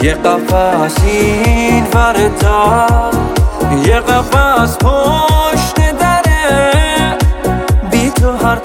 یه قفس این وردا، یه قفس پشت دره، بی تو هر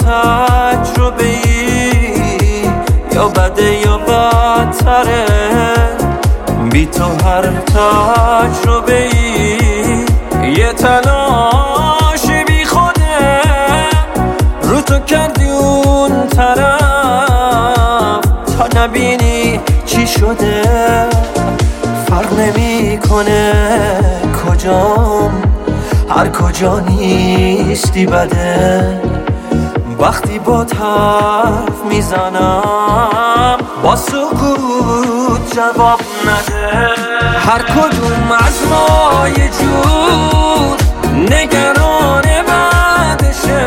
تجربه‌ای یا بده یا بدتره، بی تو هر تجربه‌ای یه تلاش بی خوده، رو تو کردی اون طرف تا نبینی چی شده. فرق نمی‌کنه کجام، هر کجا نیستی بده. وقتی با حرف میزنم با سکوت جواب نده. هر کدوم از ما یه جور نگران بعدشه،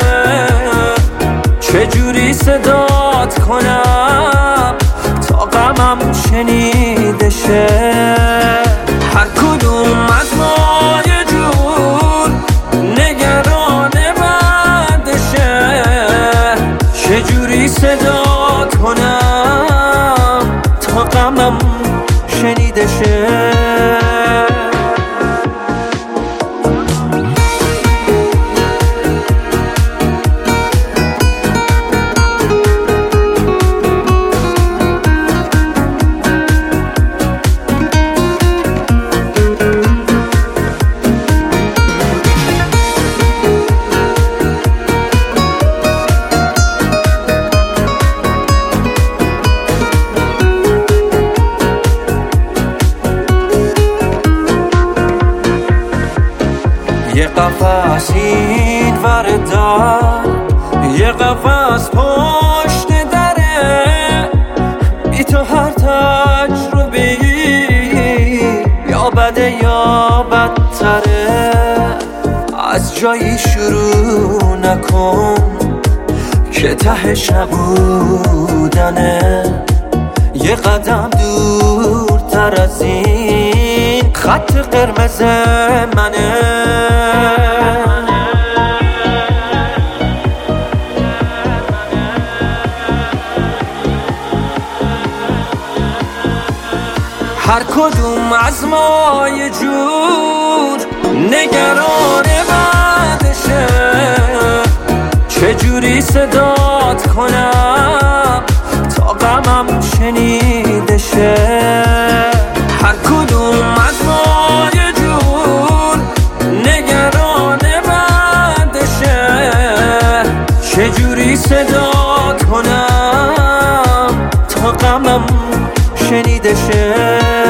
چجوری صدات کنم تا غمم شنیده شه. هر کدوم از ما یه جور نگران بعدشه، چجوری صدات کنم تا غمم شنیده شه. یه قفس این وردا، یه قفس پشت دره، بی تو هر تجربه‌ای یا بده یا بدتره. از جایی شروع نکن که تهش نبودنه، یه قدم دورتر از این خط قرمز منه. هر کدوم از ما یه جور نگران بعدشه، چجوری صدات کنم تا غمم شنیده شه. هر کدوم از ما یه جور نگران بعدشه، چجوری صدات کنم تا غمم شنیده شه.